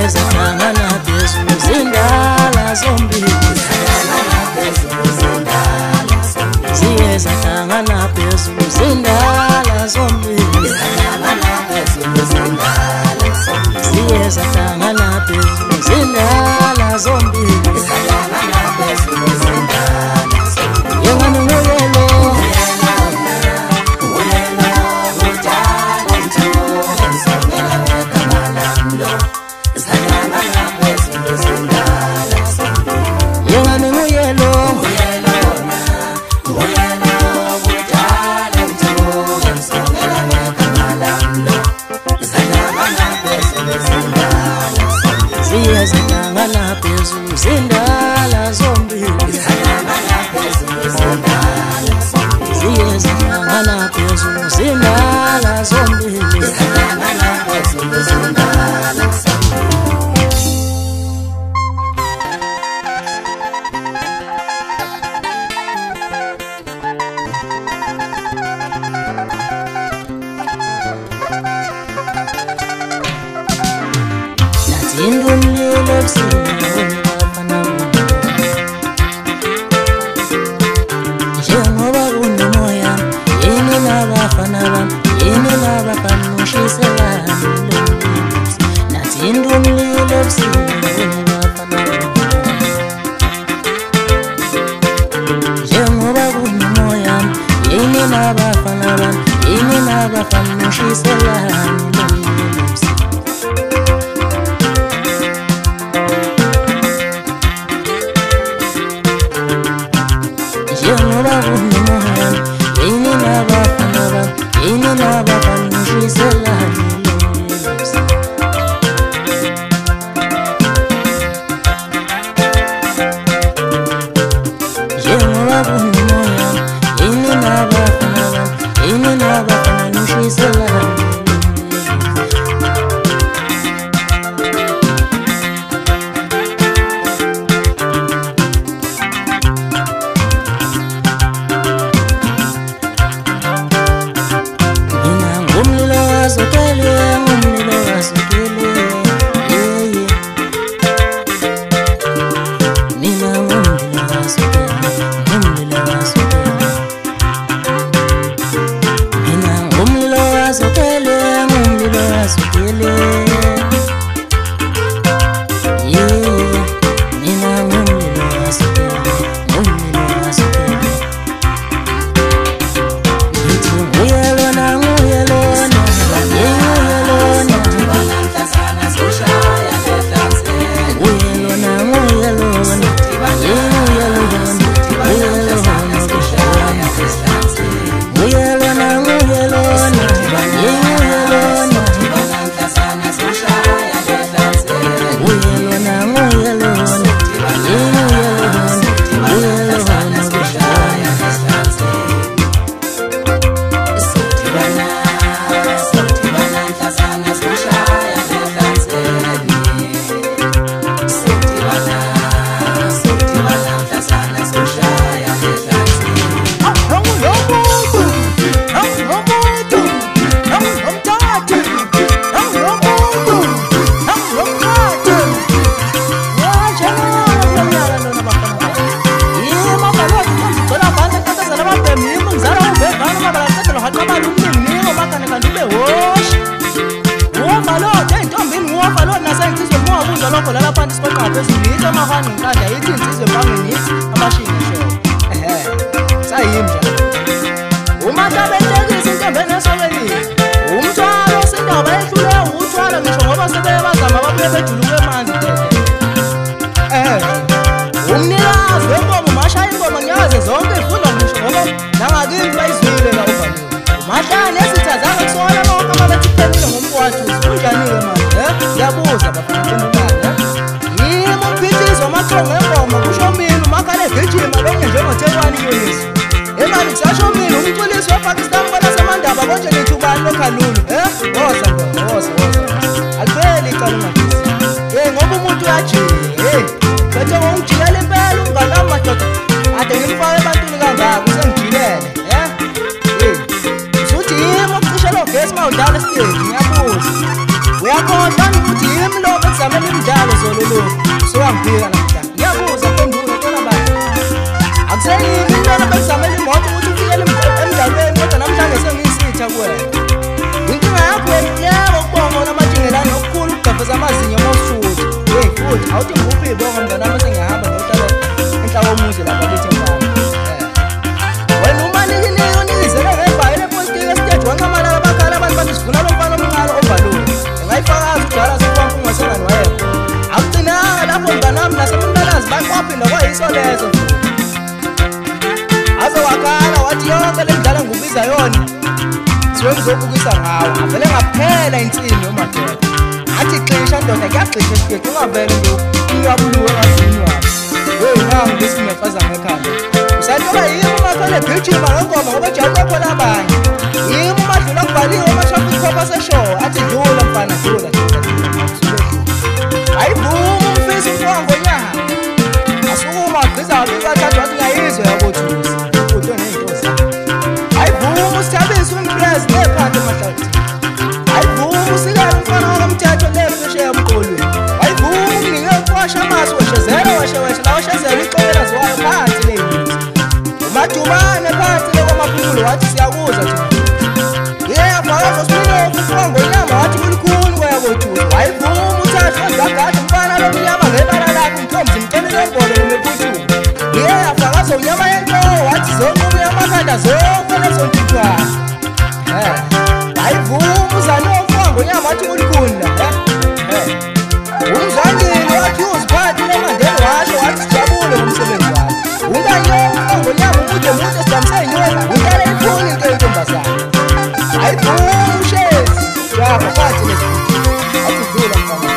zahlangana phezulu zindala zombili ziye zahlangana phezulu zindala zombili ziye zahlangana phezulu zindala zombili yengani nguyelo zahlangana phezulu zindala zombili ziye zahlangana phezulu zindala zombili indumlilo njengoba kunomoya yini nabafana bami yini nabaphamushiselana nathi indumlilo njengoba kunomoya yini nabafana bami yini nabaphamushiselana ngoba umuntu uyajika bethe ngongijikela impela ungaka madoda ade ngimfake ebantwini kangaka usengijikele usuthi yimi ocishe lo gesi mawudlala stage ngiyabuza uyakhohlwa ukuthi yimi lo ekuzamela kwaphinda kwayiso lezo aze wakhala wathi yonke le mdlalo ngubiza yona siwe ngizobukisa ngawo avele ngaphela insini yomadoda athi xisha ndoda kuyaxisha sifike ungavele nje uyabuluwe ngazini wakhe nangu besinefazana ekhanda usatoba yimi umakhona egijima ngengoma ngoba ejawule khona abanye yimi umadlula kubhaliwe ama-traffic cop aseshowe athi dlula mfana dlula ayivumi umfisa umfoka ngonyaka asukuma agqiza wabikathathu wathi ngayizwe yabothusi uto ney'nto zakhe ayivumi usithabisa umpresi nephansi emahlathini ayivumi usikele umfana wakomthetho nefeshe yamqolweni ayivumi umnike umfasha amazi weshezela wesheweshe lawashezela ixolela ziwayo phansi ley'nto umadumane phansi lekwamaphumulo wathi siyakuza thina yeyafakaza usiminofu umfoka ngonyama wathi kulikhulu kweyabothusi ayivumi gagade mfana lomnyama ngebala lakho mthomzi mcelile embolo nomephuthuma yeyafakaza unyama yenhloko wathi zonke umnyamakhanda zonke lezontithwana ayivumi uzane womfoka ngonyama wathi kulikhulu la umzwangile wathi uziphathi lemandeni washo wathi sijabule ngomsebenzi wakhe unganyoko umfoka ngonyama umude mude sidamseyinyoni untala ifuni into yentombazane ayivumi ushezi yapha phansi lesifuthi athi dlula mfana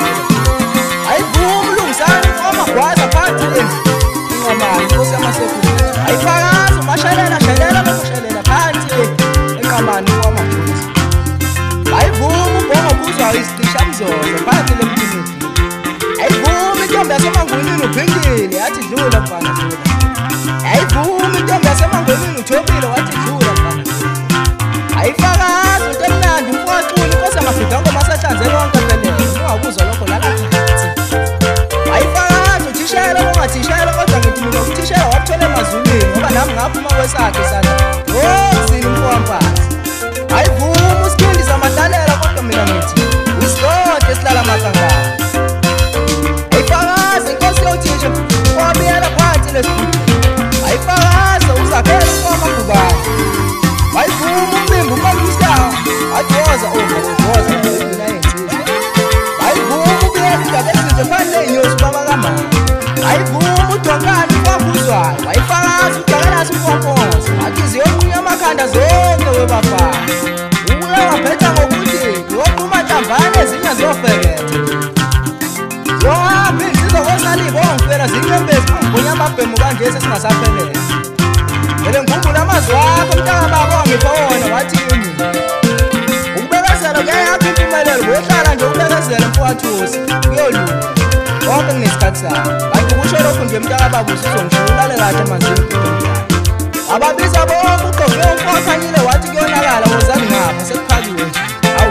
gwaza phansi endlu inqamani inkosi yamasekhulu ayifakazi umashalela shalela nokushalela phansi enqamani kwamajuzi ayivumi ubhongo buzwayo isicisha mzozo phansi lemthimidini ayivumi intombi yasemangwenini uphindile yathi dlula mfana dlula ayivumi intombi yasemangwenini uthobile wathi dlula mfana dlula ayifakazi into emnandi umfowacula inkosi yamabhidango masehlanze lonke pelele ungakuzwa lokho lalathi thishela ungathishela kodwa ngithi mina uthishela wathola emazulwini ngoba nami ngaphuma kwesakhe isandla ngozini umfokampazi ayivumi usikhindi samadlalela kodwa mina ngithi usilode esilala makangana ayifakaze inkosi yothisha kwabiyela phansi lesigudu ayifakaze uzakhela umfokamagubane ayivumi umbimbi umalusiyawo wadoza udoza mina yensizwa ayivumi ubuyela indaba ezinje phansi ley'nyosi babakamama ayivumi udonkani kwakuzwayo wayifakazi udakalasi umfokozo athi ziyoqunya amakhanda zonke webafana ula waphetha ngokuthi yoquma ntambane ezinye ziyofeketha zohamba insizwa kosalibo ongifela zinyembezi ngonya amabhemu kanje sesingasaphelele vele ngikhumbula amazwi akho mntaka baba wangipha wona wathi yini ukubekezela kuyayakho impumelelo bohlala nje ubekezela mfowathusi kuyolunga konke kunesikhathi sayo kanti kusho lokhu nje mntaka baba usizongishulale kahle emanzini ababiza bonke uqoqe umfokhanyile wathi kuyonakala wozani ngapha sekuphakiwe nje awu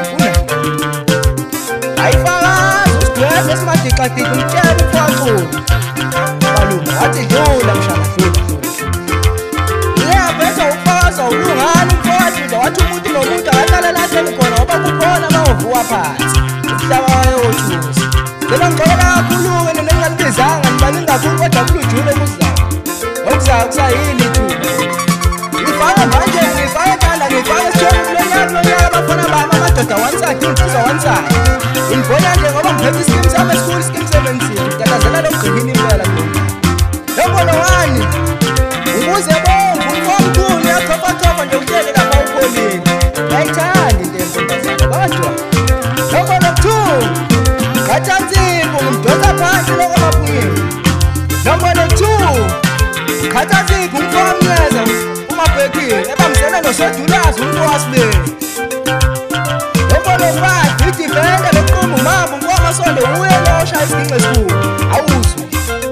ayifakazi usigwede esimadixadixi umtshela umfowacula balunga wathi dlula mshana dlula leyaphetha ukufakaza ulungani umfowacula wathi umuntu nomuntu akahlala lahleli khona ngoba kukhona bawovuka phansi umhlaba wayewothusi Lena ngicela kakhulu-ke nengingalibizanga nibaningi kakhulu kodwa kulujule okuzayo kusayini ithuba ngifake manje ngifake ekhanda ngifake esithweni kulonyaka abafana bami amadoda one-side insizwa one-side ngibona nje ngoba ngiphethe isikimu sami esikhulu isikimu 17 ngitatazela lokugcinini impela lombono wani ukuze bonke umfomkhulu uyachopha nje utshele lapha upholile ayithandi into yentombazane kodwa lombono 2 khathanzipho ngimdosa phansi loko maphungeni nombono 2 khathanzipho umfowamnyeza umabhekile ebambisene nosodulazi umfowasibeni nombono 5 idivende bequma umambo umfowamasondo uye losha isigince esikhulu awuzwe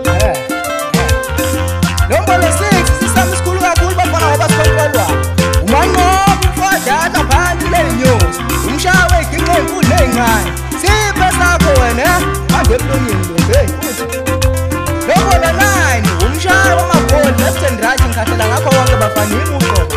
nombono 6 sisami isikhulu kakhulu bafana ngoba sikhontrolwayo umanqoba umfowajata phansi ley'nyosi umshawe iginqe ey'nkulu ney'ncane siphe sakho wena hamba emlonyeni lo futhi nombono 9 umshawe wamagoli left and right ngikhathela ngakho wonke bafana yimi uqobo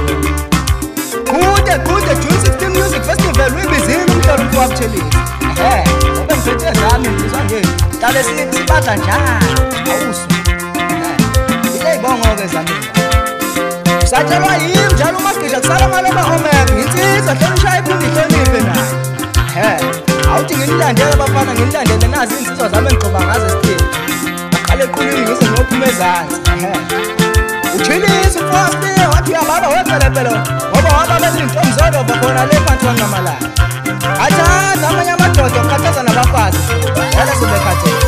kude June 16 Music Festival uyibizile umhlolo umfowabuthelisi ngoba ngiphethe zami ngizwa nje qale sibadla njalo awuzwe ibongo-ke zamina satshelwa yimi njalo umagisha kusala maloma omephi insizwa hleli ushaya iphinde ihloniphe naye awuthi nginilandele abafana nginilandele nazi insizwa zami engigcoba ngazo esithini aqale equlwini ngise ezansi. Uchilisa umfosi wathi uyababa wecele phela ngoba waba bezintombi zodwa khona le phansi wanqamalala. Athanda amanye amadoda okukhathaza nabafazi wala sebekhathele.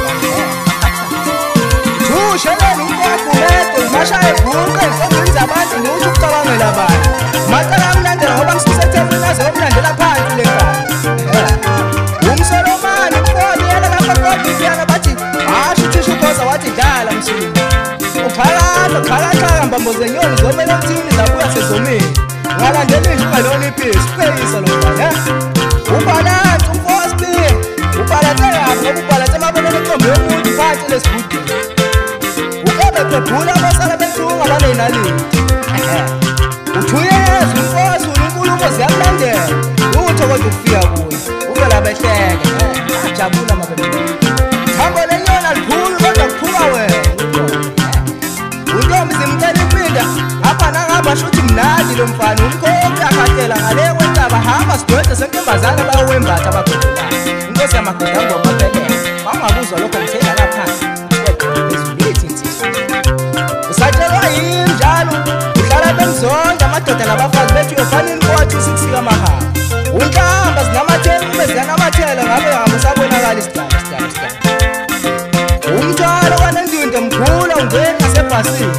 Thusheleni umfowethu umashaya ebhuqe emfondweni zabantu ngisho ukucabangela abantu. Macala amlandela ngoba ngisisethembe naze umlandela phansi le ngane. Umsolomani umfowethu yena lapha bathi asho thisha ukhoza wathi dlala msulu. Ukhalakhala mbamboze nyoni zomela emthini zabuya sezomile. Ngalandela injuka lona iphisi kupheyisa lo mfana. Ubalansi umfosi ubalanse kabi ngoba ubalanse amabonelo eqombe yomuntu phansi lesibhudini. Ukebebhula abasala bethunga banenalini. Uthuyeza umfosi unkulumo ziyakulandela. Utho kodwa ukufika kuye. Uvela behleke. Jabula mabebe. Thambo lenyona likhulu kodwa kuphuka wena. Untombi zimcela impinda apha nangapha shuthi mnandi lo mfana umkhombi akhathela ngale kwentaba hamba sidwede sentombazana bayowembatha abagogolayo. Inkosi yamagoda ngoma phela. Bangakuzwa lokho ngithela laphansi. Usatshelwa yini njalo uhlala bemzonda amadoda nabafazi bethu uyofanele kwathi usikusika mahaba. Unhlamba zinamathela beziyanamathela ngabe usabonakala isidala. Umthwalo wanendinde mkhulu ungena nasebhasini.